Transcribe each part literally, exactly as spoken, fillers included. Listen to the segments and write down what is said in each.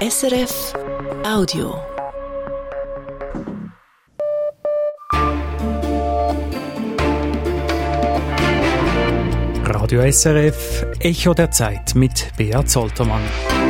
S R F Audio. Radio S R F, Echo der Zeit mit Beat Zoltermann.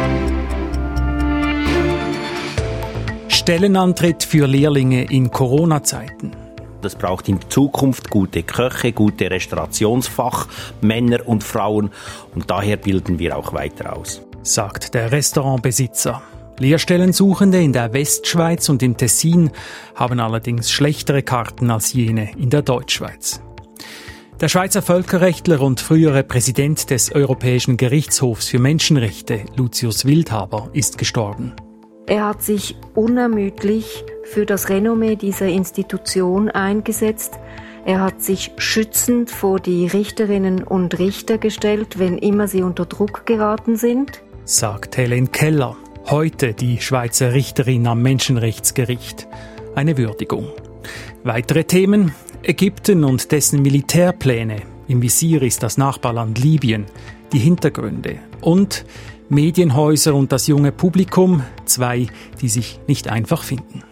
Stellenantritt für Lehrlinge in Corona-Zeiten. Es braucht in Zukunft gute Köche, gute Restaurationsfachmänner und Frauen und daher bilden wir auch weiter aus, Sagt der Restaurantbesitzer. Lehrstellensuchende in der Westschweiz und im Tessin haben allerdings schlechtere Karten als jene in der Deutschschweiz. Der Schweizer Völkerrechtler und frühere Präsident des Europäischen Gerichtshofs für Menschenrechte, Lucius Wildhaber, ist gestorben. Er hat sich unermüdlich für das Renommee dieser Institution eingesetzt. Er hat sich schützend vor die Richterinnen und Richter gestellt, wenn immer sie unter Druck geraten sind, Sagt Helen Keller, heute die Schweizer Richterin am Menschenrechtsgericht. Eine Würdigung. Weitere Themen: Ägypten und dessen Militärpläne. Im Visier ist das Nachbarland Libyen. Die Hintergründe. Und Medienhäuser und das junge Publikum. Zwei, die sich nicht einfach finden.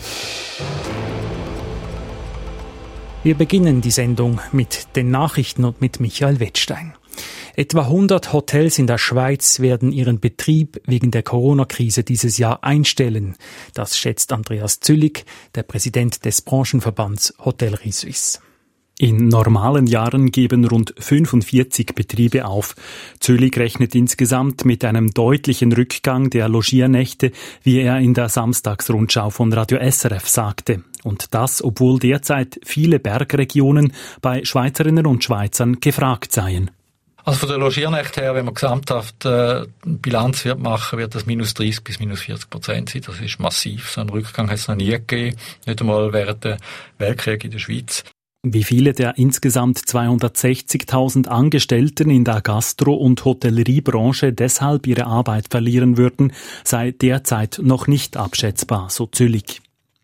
Wir beginnen die Sendung mit den Nachrichten und mit Michael Wettstein. Etwa hundert Hotels in der Schweiz werden ihren Betrieb wegen der Corona-Krise dieses Jahr einstellen. Das schätzt Andreas Züllig, der Präsident des Branchenverbands Hotellerie Suisse. In normalen Jahren geben rund fünfundvierzig Betriebe auf. Züllig rechnet insgesamt mit einem deutlichen Rückgang der Logiernächte, wie er in der Samstagsrundschau von Radio S R F sagte. Und das, obwohl derzeit viele Bergregionen bei Schweizerinnen und Schweizern gefragt seien. Also von der Logiernächte her, wenn man gesamthaft äh, eine Bilanz wird machen, wird das minus dreißig bis minus vierzig Prozent sein. Das ist massiv. So einen Rückgang hat es noch nie gegeben. Nicht einmal während der Weltkrieg in der Schweiz. Wie viele der insgesamt zweihundertsechzigtausend Angestellten in der Gastro- und Hotelleriebranche deshalb ihre Arbeit verlieren würden, sei derzeit noch nicht abschätzbar, so Züllig.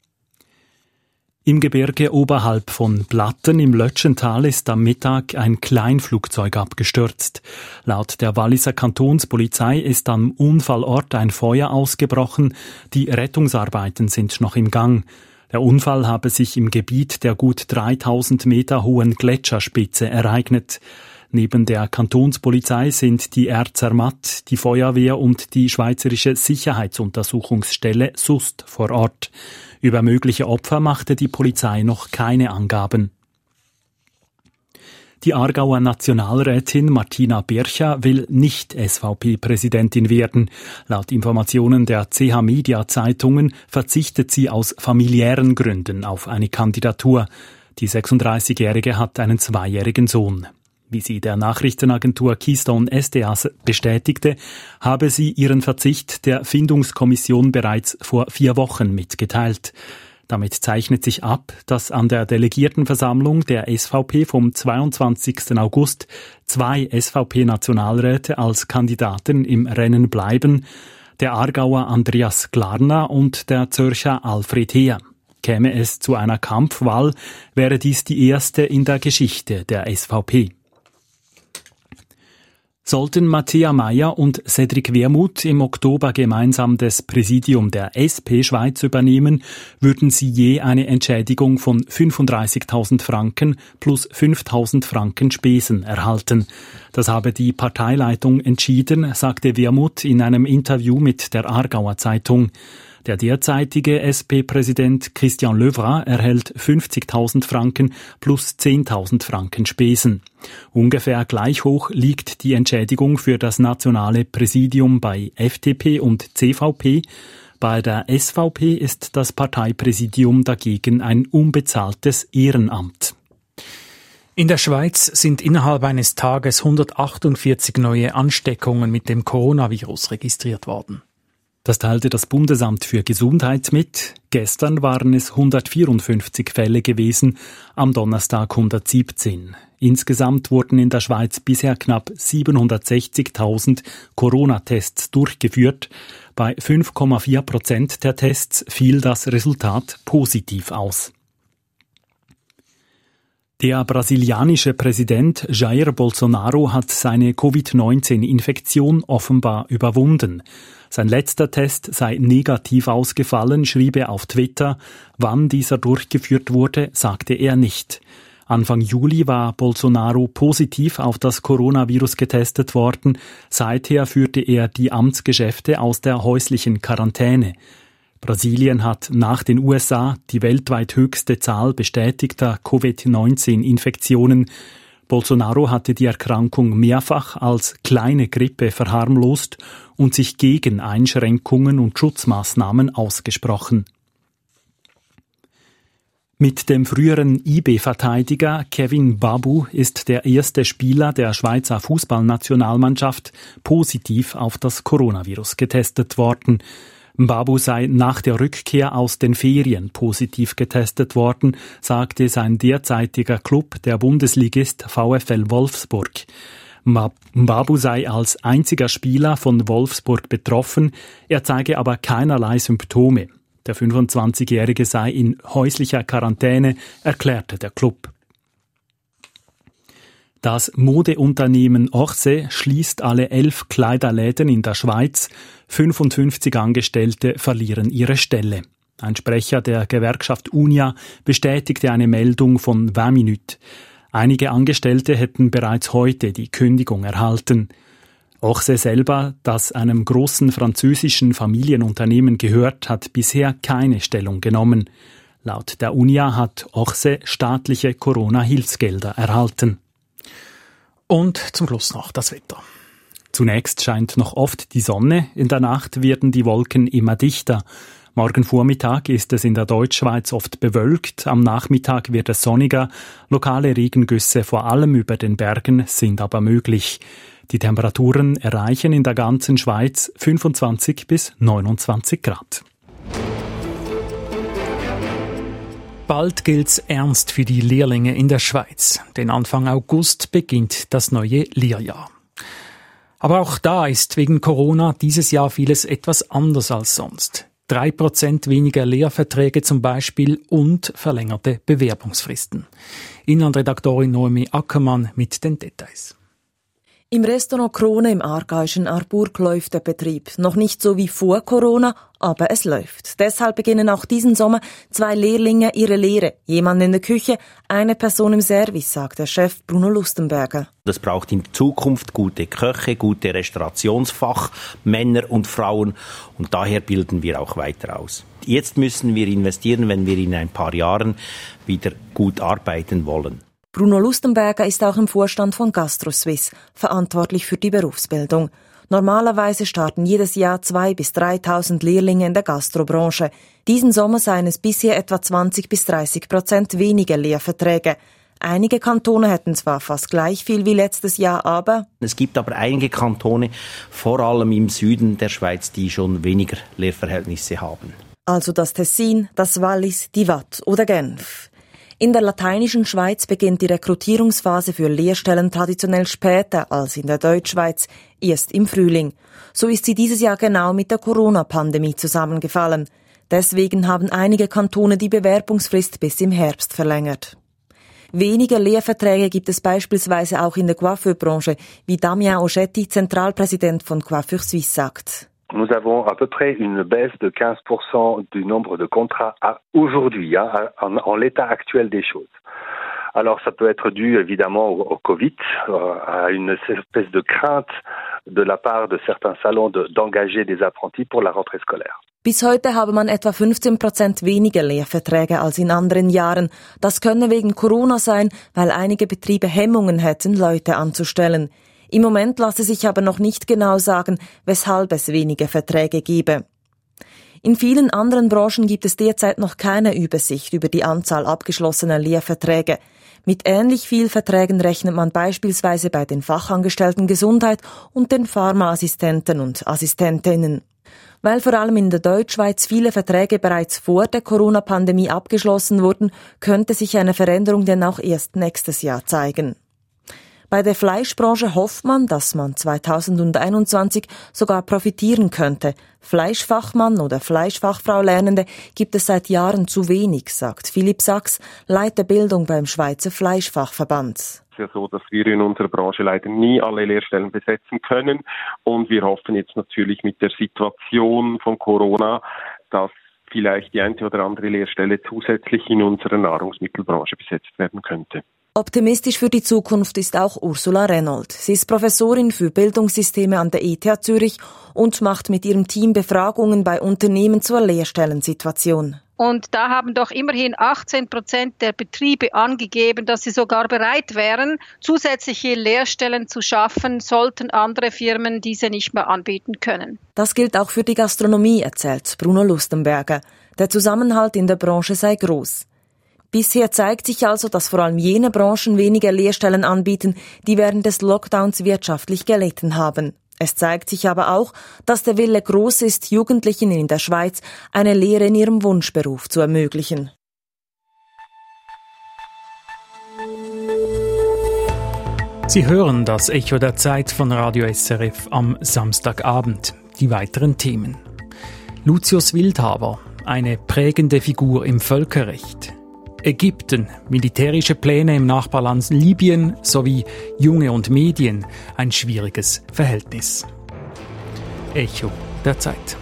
Im Gebirge oberhalb von Blatten im Lötschental ist am Mittag ein Kleinflugzeug abgestürzt. Laut der Walliser Kantonspolizei ist am Unfallort ein Feuer ausgebrochen. Die Rettungsarbeiten sind noch im Gang. Der Unfall habe sich im Gebiet der gut dreitausend Meter hohen Gletscherspitze ereignet. Neben der Kantonspolizei sind die R Zermatt, die Feuerwehr und die Schweizerische Sicherheitsuntersuchungsstelle S U S T vor Ort. Über mögliche Opfer machte die Polizei noch keine Angaben. Die Aargauer Nationalrätin Martina Bircher will nicht S V P-Präsidentin werden. Laut Informationen der C H Media Zeitungen verzichtet sie aus familiären Gründen auf eine Kandidatur. Die sechsunddreißigjährige hat einen zweijährigen Sohn. Wie sie der Nachrichtenagentur Keystone S D A bestätigte, habe sie ihren Verzicht der Findungskommission bereits vor vier Wochen mitgeteilt. Damit zeichnet sich ab, dass an der Delegiertenversammlung der S V P vom zweiundzwanzigsten August zwei S V P-Nationalräte als Kandidaten im Rennen bleiben, der Aargauer Andreas Glarner und der Zürcher Alfred Heer. Käme es zu einer Kampfwahl, wäre dies die erste in der Geschichte der S V P. Sollten Matthäa Meier und Cedric Wermuth im Oktober gemeinsam das Präsidium der S P Schweiz übernehmen, würden sie je eine Entschädigung von fünfunddreißigtausend Franken plus fünftausend Franken Spesen erhalten. Das habe die Parteileitung entschieden, sagte Wermuth in einem Interview mit der Aargauer Zeitung. Der derzeitige S P-Präsident Christian Löwra erhält fünfzigtausend Franken plus zehntausend Franken Spesen. Ungefähr gleich hoch liegt die Entschädigung für das nationale Präsidium bei F D P und C V P. Bei der S V P ist das Parteipräsidium dagegen ein unbezahltes Ehrenamt. In der Schweiz sind innerhalb eines Tages hundertachtundvierzig neue Ansteckungen mit dem Coronavirus registriert worden. Das teilte das Bundesamt für Gesundheit mit. Gestern waren es hundertvierundfünfzig Fälle gewesen, am Donnerstag hundertsiebzehn. Insgesamt wurden in der Schweiz bisher knapp siebenhundertsechzigtausend Corona-Tests durchgeführt. Bei fünf Komma vier Prozent der Tests fiel das Resultat positiv aus. Der brasilianische Präsident Jair Bolsonaro hat seine Covid neunzehn Infektion offenbar überwunden. Sein letzter Test sei negativ ausgefallen, schrieb er auf Twitter. Wann dieser durchgeführt wurde, sagte er nicht. Anfang Juli war Bolsonaro positiv auf das Coronavirus getestet worden. Seither führte er die Amtsgeschäfte aus der häuslichen Quarantäne. Brasilien hat nach den U S A die weltweit höchste Zahl bestätigter Covid neunzehn Infektionen. Bolsonaro hatte die Erkrankung mehrfach als kleine Grippe verharmlost und sich gegen Einschränkungen und Schutzmaßnahmen ausgesprochen. Mit dem früheren I B-Verteidiger Kevin Babu ist der erste Spieler der Schweizer Fußballnationalmannschaft positiv auf das Coronavirus getestet worden. Babu sei nach der Rückkehr aus den Ferien positiv getestet worden, sagte sein derzeitiger Klub, der Bundesligist VfL Wolfsburg. Babu sei als einziger Spieler von Wolfsburg betroffen, er zeige aber keinerlei Symptome. Der fünfundzwanzigjährige sei in häuslicher Quarantäne, erklärte der Klub. Das Modeunternehmen Orse schließt alle elf Kleiderläden in der Schweiz. fünfundfünfzig Angestellte verlieren ihre Stelle. Ein Sprecher der Gewerkschaft Unia bestätigte eine Meldung von vingt Minuten. Einige Angestellte hätten bereits heute die Kündigung erhalten. Orse selber, das einem großen französischen Familienunternehmen gehört, hat bisher keine Stellung genommen. Laut der Unia hat Orse staatliche Corona-Hilfsgelder erhalten. Und zum Schluss noch das Wetter. Zunächst scheint noch oft die Sonne, in der Nacht werden die Wolken immer dichter. Morgen Vormittag ist es in der Deutschschweiz oft bewölkt, am Nachmittag wird es sonniger, lokale Regengüsse vor allem über den Bergen sind aber möglich. Die Temperaturen erreichen in der ganzen Schweiz fünfundzwanzig bis neunundzwanzig Grad. Bald gilt's ernst für die Lehrlinge in der Schweiz, denn Anfang August beginnt das neue Lehrjahr. Aber auch da ist wegen Corona dieses Jahr vieles etwas anders als sonst. Drei Prozent weniger Lehrverträge zum Beispiel und verlängerte Bewerbungsfristen. Inlandredaktorin Noemi Ackermann mit den Details. Im Restaurant Krone im aargauischen Aarburg läuft der Betrieb. Noch nicht so wie vor Corona, aber es läuft. Deshalb beginnen auch diesen Sommer zwei Lehrlinge ihre Lehre. Jemand in der Küche, eine Person im Service, sagt der Chef Bruno Lustenberger. Es braucht in Zukunft gute Köche, gute Restaurationsfachmänner und Frauen und daher bilden wir auch weiter aus. Jetzt müssen wir investieren, wenn wir in ein paar Jahren wieder gut arbeiten wollen. Bruno Lustenberger ist auch im Vorstand von GastroSuisse, verantwortlich für die Berufsbildung. Normalerweise starten jedes Jahr zweitausend bis dreitausend Lehrlinge in der Gastrobranche. Diesen Sommer seien es bisher etwa zwanzig bis dreißig Prozent weniger Lehrverträge. Einige Kantone hätten zwar fast gleich viel wie letztes Jahr, aber... Es gibt aber einige Kantone, vor allem im Süden der Schweiz, die schon weniger Lehrverhältnisse haben. Also das Tessin, das Wallis, die Waadt oder Genf. In der lateinischen Schweiz beginnt die Rekrutierungsphase für Lehrstellen traditionell später als in der Deutschschweiz, erst im Frühling. So ist sie dieses Jahr genau mit der Corona-Pandemie zusammengefallen. Deswegen haben einige Kantone die Bewerbungsfrist bis im Herbst verlängert. Weniger Lehrverträge gibt es beispielsweise auch in der Coiffeurbranche, wie Damien Ogetti, Zentralpräsident von Coiffeur Suisse, sagt. Nous avons à peu près une baisse de quinze Prozent du nombre de contrats à aujourd'hui, hein, en, en l'état actuel des choses. Alors ça peut être dû évidemment au, au Covid, euh, à une espèce de crainte de la part de certains salons de, d'engager des apprentis pour la rentrée scolaire. Bis heute habe man etwa fünfzehn Prozent weniger Lehrverträge als in anderen Jahren. Das könne wegen Corona sein, weil einige Betriebe Hemmungen hätten, Leute anzustellen. Im Moment lasse sich aber noch nicht genau sagen, weshalb es weniger Verträge gebe. In vielen anderen Branchen gibt es derzeit noch keine Übersicht über die Anzahl abgeschlossener Lehrverträge. Mit ähnlich viel Verträgen rechnet man beispielsweise bei den Fachangestellten Gesundheit und den Pharmaassistenten und Assistentinnen. Weil vor allem in der Deutschschweiz viele Verträge bereits vor der Corona-Pandemie abgeschlossen wurden, könnte sich eine Veränderung denn auch erst nächstes Jahr zeigen. Bei der Fleischbranche hofft man, dass man zweitausendeinundzwanzig sogar profitieren könnte. Fleischfachmann oder Fleischfachfrau Lernende gibt es seit Jahren zu wenig, sagt Philipp Sachs, Leiter Bildung beim Schweizer Fleischfachverband. Es ist ja so, dass wir in unserer Branche leider nie alle Lehrstellen besetzen können. Und wir hoffen jetzt natürlich mit der Situation von Corona, dass vielleicht die eine oder andere Lehrstelle zusätzlich in unserer Nahrungsmittelbranche besetzt werden könnte. Optimistisch für die Zukunft ist auch Ursula Renold. Sie ist Professorin für Bildungssysteme an der E T H Zürich und macht mit ihrem Team Befragungen bei Unternehmen zur Lehrstellensituation. Und da haben doch immerhin achtzehn Prozent der Betriebe angegeben, dass sie sogar bereit wären, zusätzliche Lehrstellen zu schaffen, sollten andere Firmen diese nicht mehr anbieten können. Das gilt auch für die Gastronomie, erzählt Bruno Lustenberger. Der Zusammenhalt in der Branche sei groß. Bisher zeigt sich also, dass vor allem jene Branchen weniger Lehrstellen anbieten, die während des Lockdowns wirtschaftlich gelitten haben. Es zeigt sich aber auch, dass der Wille groß ist, Jugendlichen in der Schweiz eine Lehre in ihrem Wunschberuf zu ermöglichen. Sie hören das Echo der Zeit von Radio S R F am Samstagabend. Die weiteren Themen. Lucius Wildhaber, eine prägende Figur im Völkerrecht. Ägypten, militärische Pläne im Nachbarland Libyen sowie Junge und Medien, ein schwieriges Verhältnis. Echo der Zeit.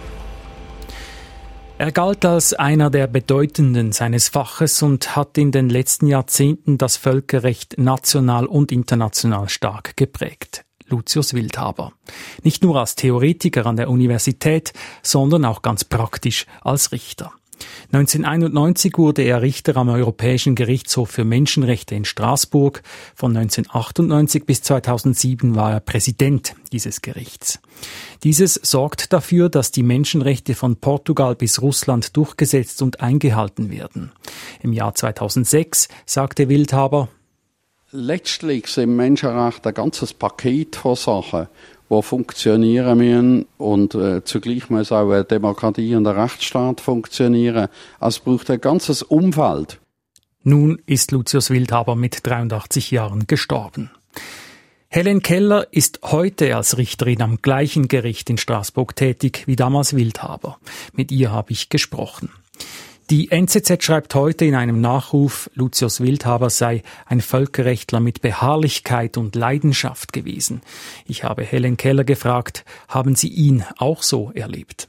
Er galt als einer der Bedeutenden seines Faches und hat in den letzten Jahrzehnten das Völkerrecht national und international stark geprägt. Lucius Wildhaber. Nicht nur als Theoretiker an der Universität, sondern auch ganz praktisch als Richter. neunzehnhunderteinundneunzig wurde er Richter am Europäischen Gerichtshof für Menschenrechte in Straßburg. Von neunzehnhundertachtundneunzig bis zweitausendsieben war er Präsident dieses Gerichts. Dieses sorgt dafür, dass die Menschenrechte von Portugal bis Russland durchgesetzt und eingehalten werden. Im Jahr zweitausendsechs sagte Wildhaber: Letztlich sind Menschenrechte ein ganzes Paket von Sachen, die funktionieren müssen, und äh, zugleich muss auch eine Demokratie und ein Rechtsstaat funktionieren. Also es braucht ein ganzes Umfeld. Nun ist Lucius Wildhaber mit dreiundachtzig Jahren gestorben. Helen Keller ist heute als Richterin am gleichen Gericht in Straßburg tätig wie damals Wildhaber. Mit ihr habe ich gesprochen. Die N Z Z schreibt heute in einem Nachruf, Lucius Wildhaber sei ein Völkerrechtler mit Beharrlichkeit und Leidenschaft gewesen. Ich habe Helen Keller gefragt, haben Sie ihn auch so erlebt?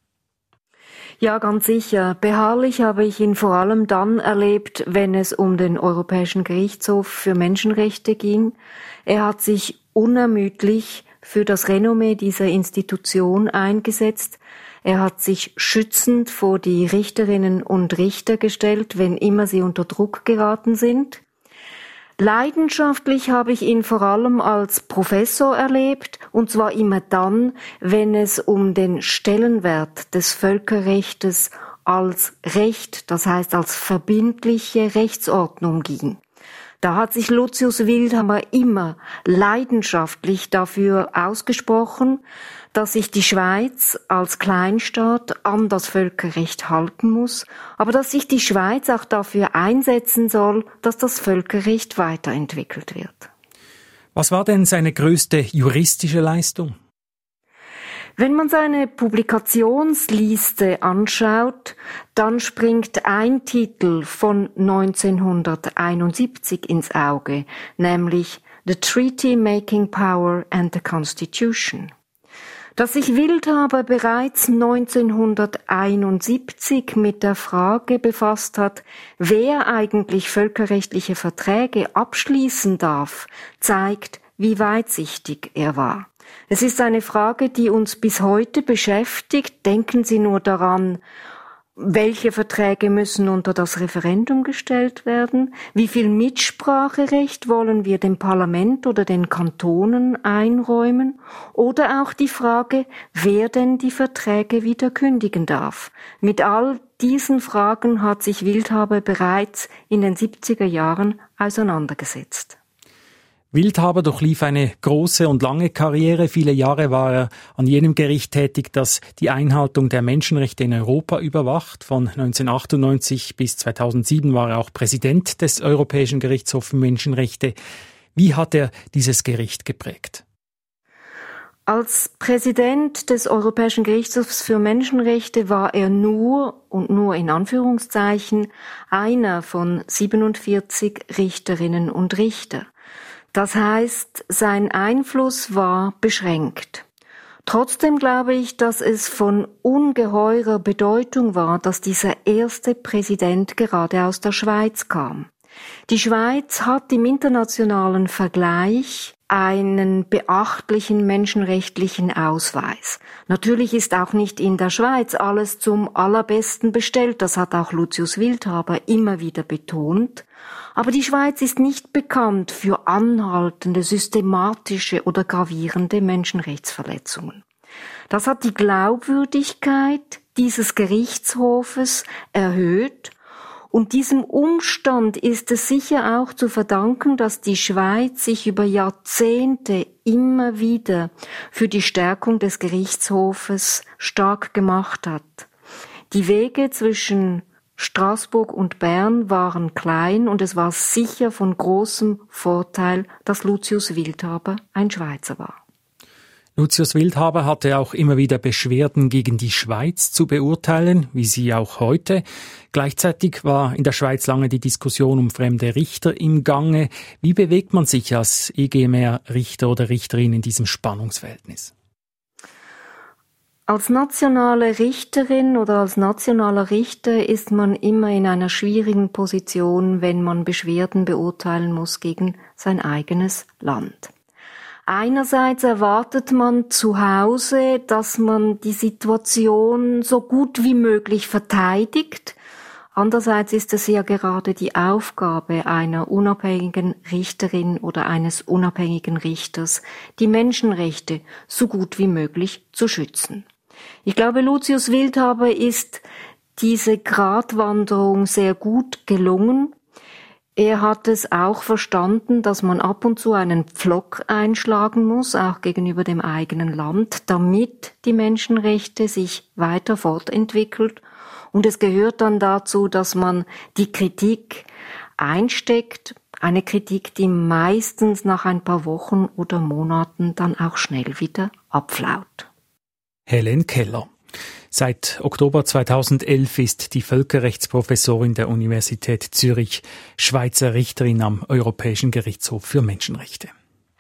Ja, ganz sicher. Beharrlich habe ich ihn vor allem dann erlebt, wenn es um den Europäischen Gerichtshof für Menschenrechte ging. Er hat sich unermüdlich für das Renommee dieser Institution eingesetzt. Er hat sich schützend vor die Richterinnen und Richter gestellt, wenn immer sie unter Druck geraten sind. Leidenschaftlich habe ich ihn vor allem als Professor erlebt, und zwar immer dann, wenn es um den Stellenwert des Völkerrechtes als Recht, das heißt als verbindliche Rechtsordnung ging. Da hat sich Lucius Wildhaber immer leidenschaftlich dafür ausgesprochen, dass sich die Schweiz als Kleinstaat an das Völkerrecht halten muss, aber dass sich die Schweiz auch dafür einsetzen soll, dass das Völkerrecht weiterentwickelt wird. Was war denn seine größte juristische Leistung? Wenn man seine Publikationsliste anschaut, dann springt ein Titel von neunzehnhunderteinundsiebzig ins Auge, nämlich The Treaty Making Power and the Constitution. Dass sich Wildhaber bereits neunzehnhunderteinundsiebzig mit der Frage befasst hat, wer eigentlich völkerrechtliche Verträge abschließen darf, zeigt, wie weitsichtig er war. Es ist eine Frage, die uns bis heute beschäftigt. Denken Sie nur daran, welche Verträge müssen unter das Referendum gestellt werden? Wie viel Mitspracherecht wollen wir dem Parlament oder den Kantonen einräumen? Oder auch die Frage, wer denn die Verträge wieder kündigen darf. Mit all diesen Fragen hat sich Wildhaber bereits in den siebziger Jahren auseinandergesetzt. Wildhaber durchlief eine große und lange Karriere. Viele Jahre war er an jenem Gericht tätig, das die Einhaltung der Menschenrechte in Europa überwacht. Von neunzehnhundertachtundneunzig bis zweitausendsieben war er auch Präsident des Europäischen Gerichtshofs für Menschenrechte. Wie hat er dieses Gericht geprägt? Als Präsident des Europäischen Gerichtshofs für Menschenrechte war er nur, und nur in Anführungszeichen, einer von siebenundvierzig Richterinnen und Richter. Das heißt, sein Einfluss war beschränkt. Trotzdem glaube ich, dass es von ungeheurer Bedeutung war, dass dieser erste Präsident gerade aus der Schweiz kam. Die Schweiz hat im internationalen Vergleich einen beachtlichen menschenrechtlichen Ausweis. Natürlich ist auch nicht in der Schweiz alles zum Allerbesten bestellt, das hat auch Lucius Wildhaber immer wieder betont. Aber die Schweiz ist nicht bekannt für anhaltende, systematische oder gravierende Menschenrechtsverletzungen. Das hat die Glaubwürdigkeit dieses Gerichtshofes erhöht. Und diesem Umstand ist es sicher auch zu verdanken, dass die Schweiz sich über Jahrzehnte immer wieder für die Stärkung des Gerichtshofes stark gemacht hat. Die Wege zwischen Straßburg und Bern waren klein und es war sicher von großem Vorteil, dass Lucius Wildhaber ein Schweizer war. Lucius Wildhaber hatte auch immer wieder Beschwerden gegen die Schweiz zu beurteilen, wie sie auch heute. Gleichzeitig war in der Schweiz lange die Diskussion um fremde Richter im Gange. Wie bewegt man sich als E G M R-Richter oder Richterin in diesem Spannungsverhältnis? Als nationale Richterin oder als nationaler Richter ist man immer in einer schwierigen Position, wenn man Beschwerden beurteilen muss gegen sein eigenes Land. Einerseits erwartet man zu Hause, dass man die Situation so gut wie möglich verteidigt. Andererseits ist es ja gerade die Aufgabe einer unabhängigen Richterin oder eines unabhängigen Richters, die Menschenrechte so gut wie möglich zu schützen. Ich glaube, Lucius Wildhaber ist diese Gratwanderung sehr gut gelungen. Er hat es auch verstanden, dass man ab und zu einen Pflock einschlagen muss, auch gegenüber dem eigenen Land, damit die Menschenrechte sich weiter fortentwickelt. Und es gehört dann dazu, dass man die Kritik einsteckt, eine Kritik, die meistens nach ein paar Wochen oder Monaten dann auch schnell wieder abflaut. Helen Keller. Seit Oktober zweitausendelf ist die Völkerrechtsprofessorin der Universität Zürich Schweizer Richterin am Europäischen Gerichtshof für Menschenrechte.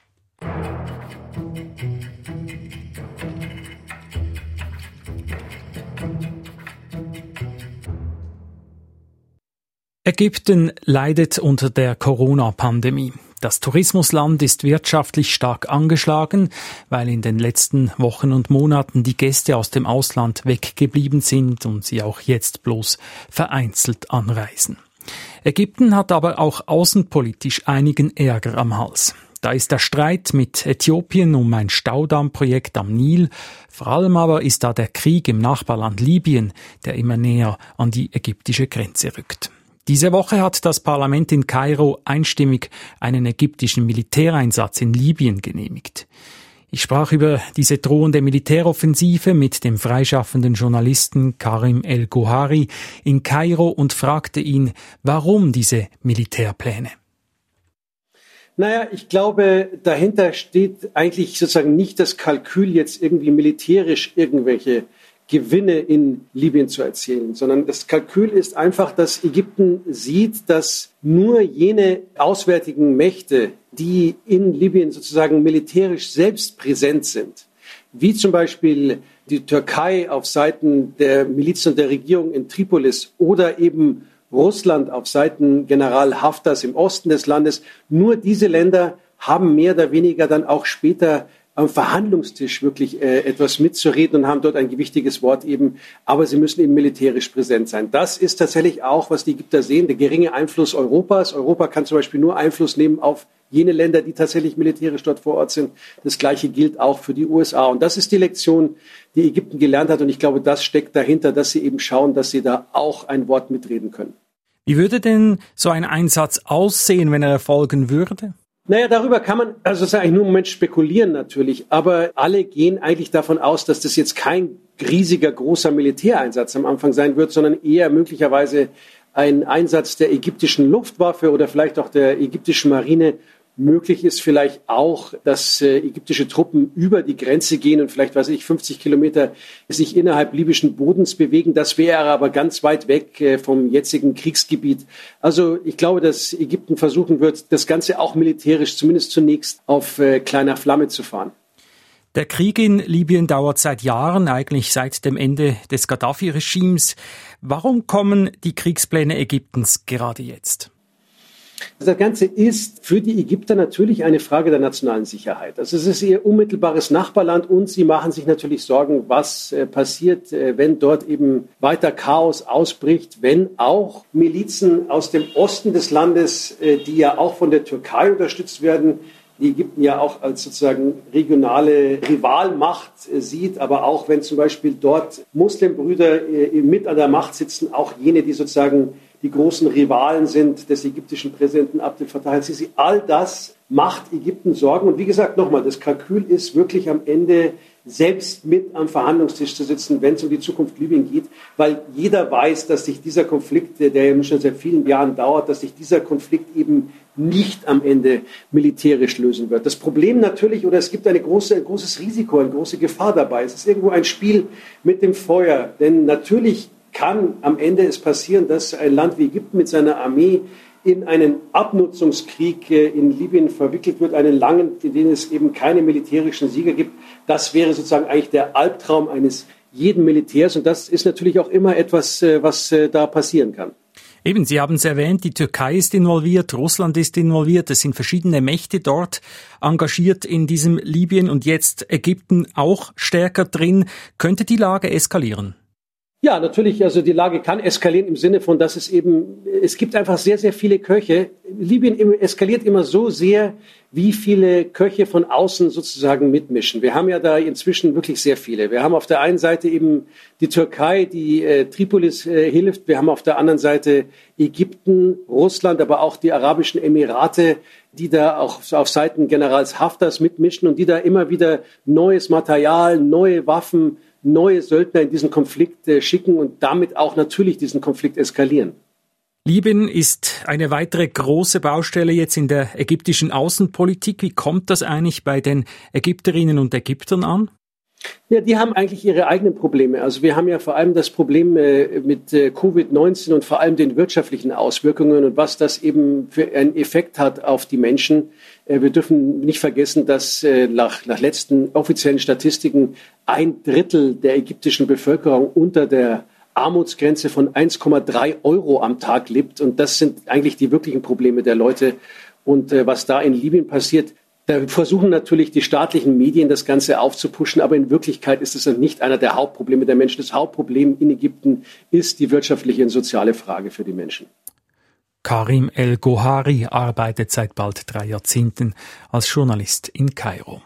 Ägypten leidet unter der Corona-Pandemie. Das Tourismusland ist wirtschaftlich stark angeschlagen, weil in den letzten Wochen und Monaten die Gäste aus dem Ausland weggeblieben sind und sie auch jetzt bloß vereinzelt anreisen. Ägypten hat aber auch außenpolitisch einigen Ärger am Hals. Da ist der Streit mit Äthiopien um ein Staudammprojekt am Nil. Vor allem aber ist da der Krieg im Nachbarland Libyen, der immer näher an die ägyptische Grenze rückt. Diese Woche hat das Parlament in Kairo einstimmig einen ägyptischen Militäreinsatz in Libyen genehmigt. Ich sprach über diese drohende Militäroffensive mit dem freischaffenden Journalisten Karim El-Gohari in Kairo und fragte ihn, warum diese Militärpläne? Naja, ich glaube, dahinter steht eigentlich sozusagen nicht das Kalkül, jetzt irgendwie militärisch irgendwelche Gewinne in Libyen zu erzielen, sondern das Kalkül ist einfach, dass Ägypten sieht, dass nur jene auswärtigen Mächte, die in Libyen sozusagen militärisch selbst präsent sind, wie zum Beispiel die Türkei auf Seiten der Milizen und der Regierung in Tripolis oder eben Russland auf Seiten General Haftars im Osten des Landes, nur diese Länder haben mehr oder weniger dann auch später am Verhandlungstisch wirklich äh, etwas mitzureden und haben dort ein gewichtiges Wort eben, aber sie müssen eben militärisch präsent sein. Das ist tatsächlich auch, was die Ägypter sehen, der geringe Einfluss Europas. Europa kann zum Beispiel nur Einfluss nehmen auf jene Länder, die tatsächlich militärisch dort vor Ort sind. Das Gleiche gilt auch für die U S A. Und das ist die Lektion, die Ägypten gelernt hat. Und ich glaube, das steckt dahinter, dass sie eben schauen, dass sie da auch ein Wort mitreden können. Wie würde denn so ein Einsatz aussehen, wenn er erfolgen würde? Naja, darüber kann man also das ist eigentlich nur im Moment spekulieren natürlich, aber alle gehen eigentlich davon aus, dass das jetzt kein riesiger, großer Militäreinsatz am Anfang sein wird, sondern eher möglicherweise ein Einsatz der ägyptischen Luftwaffe oder vielleicht auch der ägyptischen Marine, Möglich ist vielleicht auch, dass äh, ägyptische Truppen über die Grenze gehen und vielleicht, weiß ich, fünfzig Kilometer sich innerhalb libyschen Bodens bewegen. Das wäre aber ganz weit weg äh, vom jetzigen Kriegsgebiet. Also ich glaube, dass Ägypten versuchen wird, das Ganze auch militärisch zumindest zunächst auf äh, kleiner Flamme zu fahren. Der Krieg in Libyen dauert seit Jahren, eigentlich seit dem Ende des Gaddafi-Regimes. Warum kommen die Kriegspläne Ägyptens gerade jetzt? Das Ganze ist für die Ägypter natürlich eine Frage der nationalen Sicherheit. Also es ist ihr unmittelbares Nachbarland und sie machen sich natürlich Sorgen, was äh, passiert, äh, wenn dort eben weiter Chaos ausbricht, wenn auch Milizen aus dem Osten des Landes, äh, die ja auch von der Türkei unterstützt werden, die Ägypten ja auch als sozusagen regionale Rivalmacht äh, sieht, aber auch wenn zum Beispiel dort Muslimbrüder äh, mit an der Macht sitzen, auch jene, die sozusagen die großen Rivalen sind des ägyptischen Präsidenten Abdel Fattah al-Sisi. All das macht Ägypten Sorgen. Und wie gesagt, nochmal, das Kalkül ist wirklich am Ende selbst mit am Verhandlungstisch zu sitzen, wenn es um die Zukunft Libyen geht, weil jeder weiß, dass sich dieser Konflikt, der ja schon seit vielen Jahren dauert, dass sich dieser Konflikt eben nicht am Ende militärisch lösen wird. Das Problem natürlich, oder es gibt eine große, ein großes Risiko, eine große Gefahr dabei. Es ist irgendwo ein Spiel mit dem Feuer, denn natürlich kann am Ende es passieren, dass ein Land wie Ägypten mit seiner Armee in einen Abnutzungskrieg in Libyen verwickelt wird, einen langen, in dem es eben keine militärischen Sieger gibt. Das wäre sozusagen eigentlich der Albtraum eines jeden Militärs. Und das ist natürlich auch immer etwas, was da passieren kann. Eben, Sie haben es erwähnt, die Türkei ist involviert, Russland ist involviert, es sind verschiedene Mächte dort engagiert in diesem Libyen und jetzt Ägypten auch stärker drin. Könnte die Lage eskalieren? Ja, natürlich, also die Lage kann eskalieren im Sinne von, dass es eben, es gibt einfach sehr, sehr viele Köche. Libyen eskaliert immer so sehr, wie viele Köche von außen sozusagen mitmischen. Wir haben ja da inzwischen wirklich sehr viele. Wir haben auf der einen Seite eben die Türkei, die äh, Tripolis äh, hilft. Wir haben auf der anderen Seite Ägypten, Russland, aber auch die Arabischen Emirate, die da auch auf Seiten Generals Haftars mitmischen und die da immer wieder neues Material, neue Waffen, neue Söldner in diesen Konflikt äh, schicken und damit auch natürlich diesen Konflikt eskalieren. Libyen ist eine weitere große Baustelle jetzt in der ägyptischen Außenpolitik. Wie kommt das eigentlich bei den Ägypterinnen und Ägyptern an? Ja, die haben eigentlich ihre eigenen Probleme. Also wir haben ja vor allem das Problem äh, mit äh, Covid neunzehn und vor allem den wirtschaftlichen Auswirkungen und was das eben für einen Effekt hat auf die Menschen. Äh, wir dürfen nicht vergessen, dass äh, nach, nach letzten offiziellen Statistiken ein Drittel der ägyptischen Bevölkerung unter der Armutsgrenze von eins Komma drei Euro am Tag lebt. Und das sind eigentlich die wirklichen Probleme der Leute. Und äh, was da in Libyen passiert, da versuchen natürlich die staatlichen Medien, das Ganze aufzupuschen, aber in Wirklichkeit ist es nicht einer der Hauptprobleme der Menschen. Das Hauptproblem in Ägypten ist die wirtschaftliche und soziale Frage für die Menschen. Karim El-Gohari arbeitet seit bald drei Jahrzehnten als Journalist in Kairo.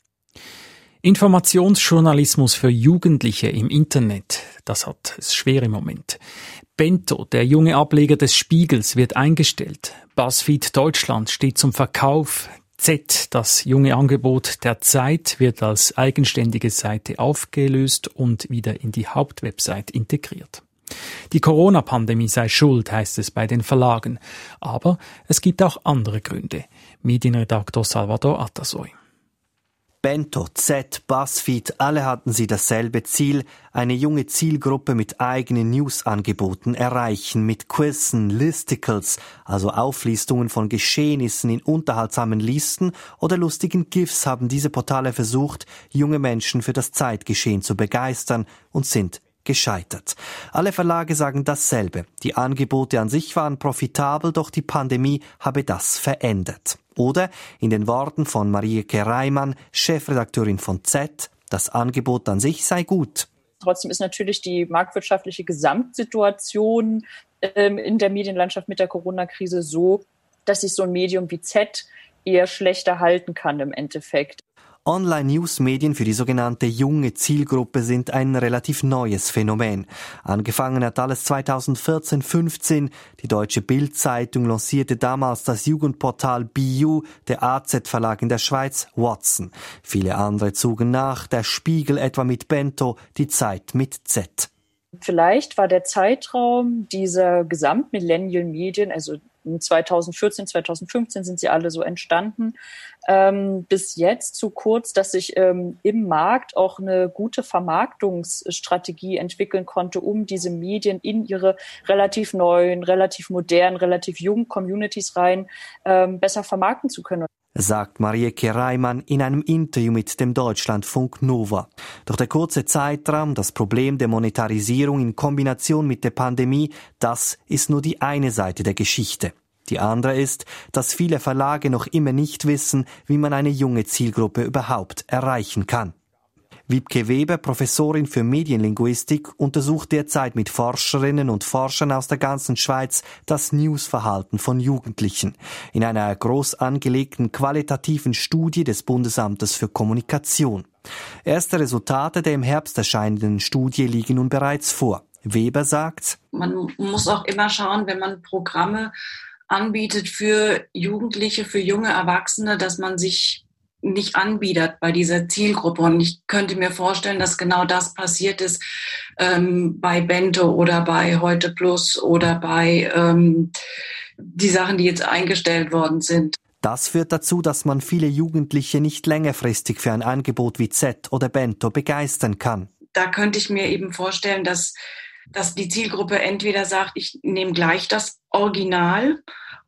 Informationsjournalismus für Jugendliche im Internet, das hat es schwer im Moment. Bento, der junge Ableger des Spiegels, wird eingestellt. BuzzFeed Deutschland steht zum Verkauf. Z, das junge Angebot der Zeit, wird als eigenständige Seite aufgelöst und wieder in die Hauptwebsite integriert. Die Corona-Pandemie sei schuld, heißt es bei den Verlagen. Aber es gibt auch andere Gründe. Medienredaktor Salvador Atasoy. Bento, Z, BuzzFeed, alle hatten sie dasselbe Ziel, eine junge Zielgruppe mit eigenen News-Angeboten erreichen, mit Quizzen, Listicles, also Auflistungen von Geschehnissen in unterhaltsamen Listen oder lustigen GIFs haben diese Portale versucht, junge Menschen für das Zeitgeschehen zu begeistern und sind gescheitert. Alle Verlage sagen dasselbe. Die Angebote an sich waren profitabel, doch die Pandemie habe das verändert. Oder in den Worten von Marieke Reimann, Chefredakteurin von Z, das Angebot an sich sei gut. Trotzdem ist natürlich die marktwirtschaftliche Gesamtsituation ähm, in der Medienlandschaft mit der Corona-Krise so, dass sich so ein Medium wie Z eher schlechter halten kann im Endeffekt. Online-News-Medien für die sogenannte junge Zielgruppe sind ein relativ neues Phänomen. Angefangen hat alles zweitausendvierzehn fünfzehn. Die Deutsche Bild-Zeitung lancierte damals das Jugendportal B U, der A Z-Verlag in der Schweiz, Watson. Viele andere zogen nach, der Spiegel etwa mit Bento, die Zeit mit Z. Vielleicht war der Zeitraum dieser Gesamt-Millennial-Medien, also zweitausendvierzehn, zweitausendfünfzehn sind sie alle so entstanden. Ähm, bis jetzt zu kurz, dass sich ähm, im Markt auch eine gute Vermarktungsstrategie entwickeln konnte, um diese Medien in ihre relativ neuen, relativ modernen, relativ jungen Communities rein ähm, besser vermarkten zu können. Sagt Marieke Reimann in einem Interview mit dem Deutschlandfunk Nova. Doch der kurze Zeitraum, das Problem der Monetarisierung in Kombination mit der Pandemie, das ist nur die eine Seite der Geschichte. Die andere ist, dass viele Verlage noch immer nicht wissen, wie man eine junge Zielgruppe überhaupt erreichen kann. Wiebke Weber, Professorin für Medienlinguistik, untersucht derzeit mit Forscherinnen und Forschern aus der ganzen Schweiz das Newsverhalten von Jugendlichen in einer groß angelegten qualitativen Studie des Bundesamtes für Kommunikation. Erste Resultate der im Herbst erscheinenden Studie liegen nun bereits vor. Weber sagt: Man muss auch immer schauen, wenn man Programme anbietet für Jugendliche, für junge Erwachsene, dass man sich nicht anbietet bei dieser Zielgruppe. Und ich könnte mir vorstellen, dass genau das passiert ist ähm, bei Bento oder bei Heute Plus oder bei ähm, die Sachen, die jetzt eingestellt worden sind. Das führt dazu, dass man viele Jugendliche nicht längerfristig für ein Angebot wie Z oder Bento begeistern kann. Da könnte ich mir eben vorstellen, dass, dass die Zielgruppe entweder sagt, ich nehme gleich das Original,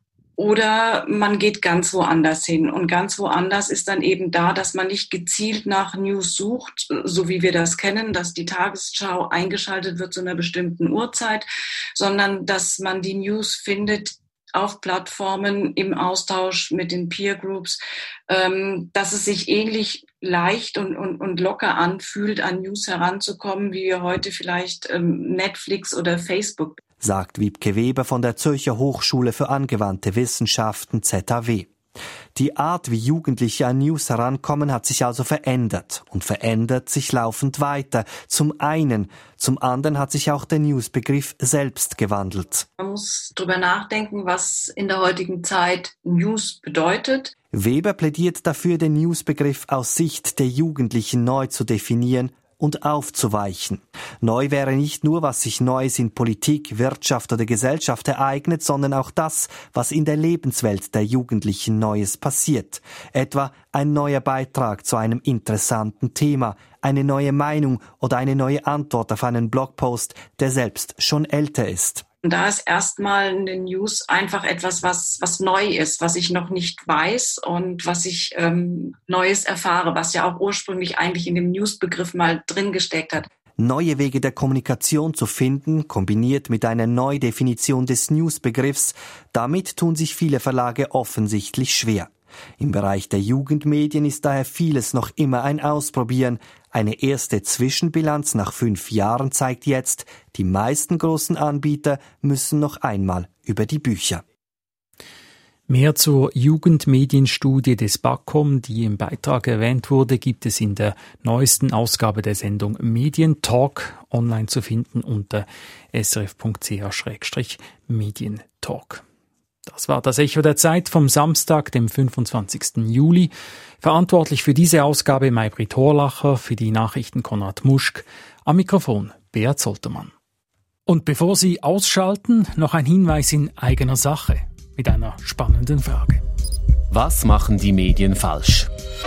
oder man geht ganz woanders hin. Und ganz woanders ist dann eben da, dass man nicht gezielt nach News sucht, so wie wir das kennen, dass die Tagesschau eingeschaltet wird zu einer bestimmten Uhrzeit, sondern dass man die News findet auf Plattformen im Austausch mit den Peer Groups, ähm, dass es sich ähnlich leicht und, und, und locker anfühlt, an News heranzukommen, wie wir heute vielleicht ähm, Netflix oder Facebook. Sagt Wiebke Weber von der Zürcher Hochschule für angewandte Wissenschaften Z H W. Die Art, wie Jugendliche an News herankommen, hat sich also verändert und verändert sich laufend weiter. Zum einen, zum anderen hat sich auch der News-Begriff selbst gewandelt. Man muss drüber nachdenken, was in der heutigen Zeit News bedeutet. Weber plädiert dafür, den News-Begriff aus Sicht der Jugendlichen neu zu definieren und aufzuweichen. Neu wäre nicht nur, was sich Neues in Politik, Wirtschaft oder Gesellschaft ereignet, sondern auch das, was in der Lebenswelt der Jugendlichen Neues passiert. Etwa ein neuer Beitrag zu einem interessanten Thema, eine neue Meinung oder eine neue Antwort auf einen Blogpost, der selbst schon älter ist. Und da ist erstmal in den News einfach etwas, was, was neu ist, was ich noch nicht weiß und was ich ähm, Neues erfahre, was ja auch ursprünglich eigentlich in dem News-Begriff mal drin gesteckt hat. Neue Wege der Kommunikation zu finden, kombiniert mit einer Neudefinition des News-Begriffs, damit tun sich viele Verlage offensichtlich schwer. Im Bereich der Jugendmedien ist daher vieles noch immer ein Ausprobieren. Eine erste Zwischenbilanz nach fünf Jahren zeigt jetzt, die meisten großen Anbieter müssen noch einmal über die Bücher. Mehr zur Jugendmedienstudie des BAKOM, die im Beitrag erwähnt wurde, gibt es in der neuesten Ausgabe der Sendung Medientalk online zu finden unter s r f punkt c h slash medientalk. Das war das Echo der Zeit vom Samstag, dem fünfundzwanzigsten Juli. Verantwortlich für diese Ausgabe Maybrit Horlacher, für die Nachrichten Konrad Muschk, am Mikrofon Beat Zoltermann. Und bevor Sie ausschalten, noch ein Hinweis in eigener Sache mit einer spannenden Frage. Was machen die Medien falsch?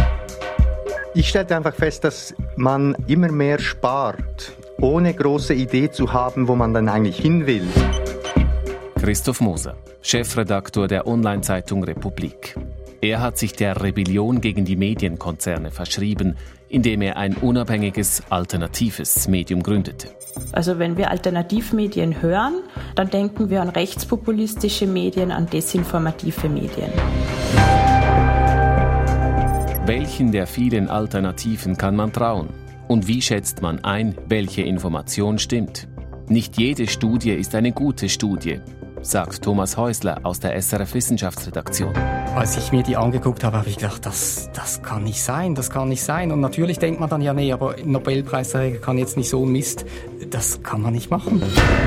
Ich stellte einfach fest, dass man immer mehr spart, ohne große Idee zu haben, wo man dann eigentlich hin will. Christoph Moser, Chefredaktor der Online-Zeitung Republik. Er hat sich der Rebellion gegen die Medienkonzerne verschrieben, indem er ein unabhängiges, alternatives Medium gründete. Also wenn wir Alternativmedien hören, dann denken wir an rechtspopulistische Medien, an desinformative Medien. Welchen der vielen Alternativen kann man trauen? Und wie schätzt man ein, welche Information stimmt? Nicht jede Studie ist eine gute Studie, sagt Thomas Häusler aus der S R F Wissenschaftsredaktion. Als ich mir die angeguckt habe, habe ich gedacht, das, das kann nicht sein, das kann nicht sein. Und natürlich denkt man dann, ja nee, aber Nobelpreisträger kann jetzt nicht so Mist, das kann man nicht machen.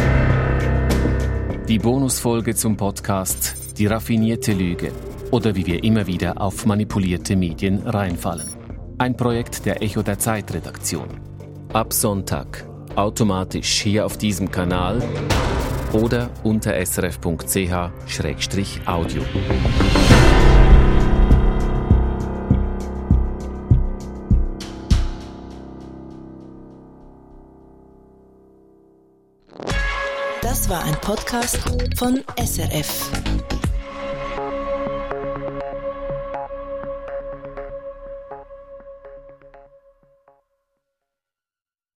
Die Bonusfolge zum Podcast Die raffinierte Lüge oder wie wir immer wieder auf manipulierte Medien reinfallen. Ein Projekt der Echo der Zeit Redaktion. Ab Sonntag automatisch hier auf diesem Kanal oder unter srf punkt c h schrägstrich audio. Das war ein Podcast von S R F.